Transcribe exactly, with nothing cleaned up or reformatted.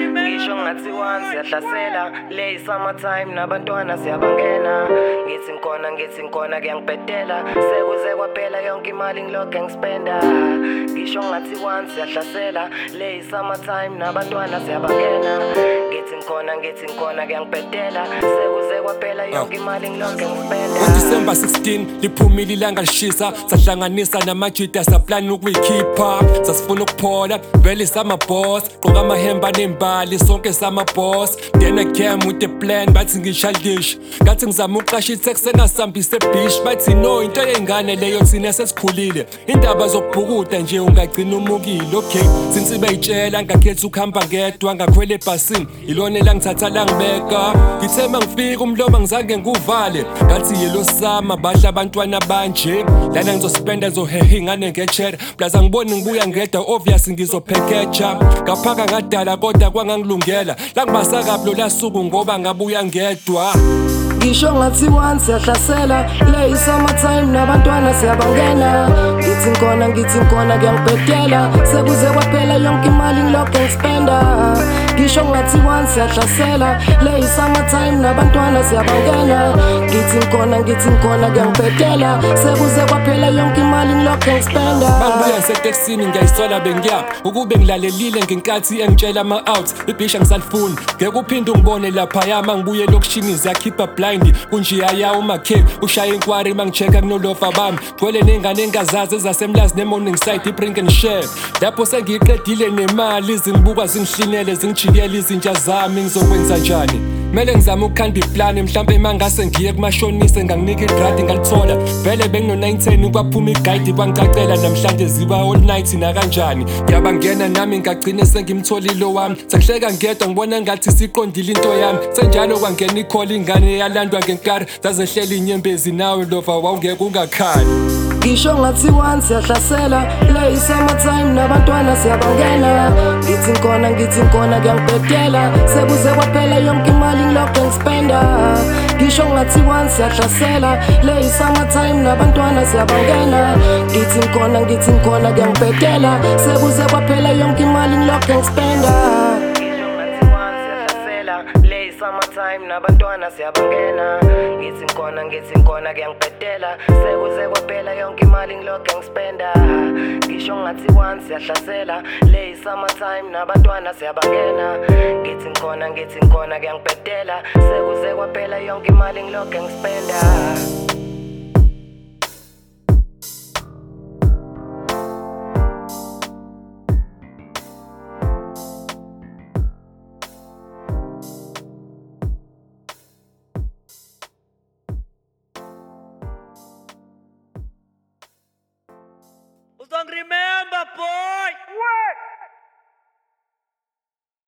ngisho ngathi once siyahlasela le summertime nabantwana siyabangena ngithi ngikhona ngithi ngikhona kuyangibhedela sekuze kwaphela yonke imali ngilokhe ngispenda ngisho ngathi once siyahlasela le summertime nabantwana siyabangena ngithi ngikhona ngithi ngikhona kuyangibhedela sekuze kwaphela yonke imali ngilokhe ngispenda on December sixteenth liphumile ilanga lishisa sahlanganisa namajida saplani ukuyikhipha sasifuna ukuphola vele samaboss qoka amahemba nembali sonke samaboss then I came with the plan bathi ngishalish ngathi ngizama uqasha itext engasambise beach bathi no into yengane leyo thina sesikhulile indaba zokubhukuda nje ungagcina umukile okay since beyitshela ngakhetha ukuhamba ngedwa ngakhwele ebhasini ilona elangithatha langibeka ngithe mangifika umlomo ngizange nguvale ngathi yelo sama bahla abantwana banje lana ngizospenda zohehe ingane ngechera plus angiboni ngibuya ngedwa obvious ngizophekecha ngaphaka ngadala kodwa kwangangilungela la ngibasa kablo lasuku ngoba ngabuya ngedwa ngisho ngathi once siyahlasela le summertime nabantwana siyabangena ngithi ngikhona ngithi ngikhona kuyangibhedela sekuze kwaphela yonke imali ngilokhe ngispenda ngisho ngathi once siyahlasela le summertime nabantwana siyabangena ngithi ngikhona ngithi ngikhona kuyangibhedela sekuze kwaphela yonke imali ngilokhe ngispenda bangibuya ngiseteksini ngiyayisola bengiyapha ukube ngilalelile ngenkathi engitshela ama-out ibhisha ngisalifuni ngeke uphinde ungibone laphaya mangibuye lokishini ziyakhipha blind kunjiyaya umakhek ushaya inkwari mangicheka kunolofa bami gcwele nengane engazazi ezasemlazi ne-morning side i-bring and share lapho sengiyiqedile nemali zingibuka zingihlinele zingijikele izintsha zami ngizokwenza njani mele ngizame ukukhanda iplani mhlampe mangase ngiye kumashonise nganginika idradi ngalithola vele bengino-nine ten kwaphuma igayidi kwangicacela namhlanje ziba all night nakanjani ngiyabangena nami ngagcine sengimtholile wami sengihleka ngedwa ngibona ngathi siqondile into yami senjalo kwangena ikholi ingane yalandwa ngenkari zazehlela inyembezi nawe lova wawungeke ungakhali ngisho ngathi once siyahlasela le summertime nabantwana siyabangena ngithi ngikhona ngithi ngikhona kuyangibhedela sekuze kwaphela yonke imali ngilokhe ngispenda ngisho ngathi once siyahlasela le summertime nabantwana siyabangena ngithi ngikhona ngithi ngikhona kuyangibhedela sekuze kwaphela yonke imali ngilokhe ngispenda le summertime nabantwana siyabangena ngithi ngikhona ngithi ngikhona kuyangibhedela sekuze kwaphela yonke imali ngilokhe ngispenda ngisho ngathi once siyahlasela le summertime nabantwana siyabangena ngithi ngikhona ngithi ngikhona kuyangibhedela sekuze kwaphela yonke imali ngilokhe ngispenda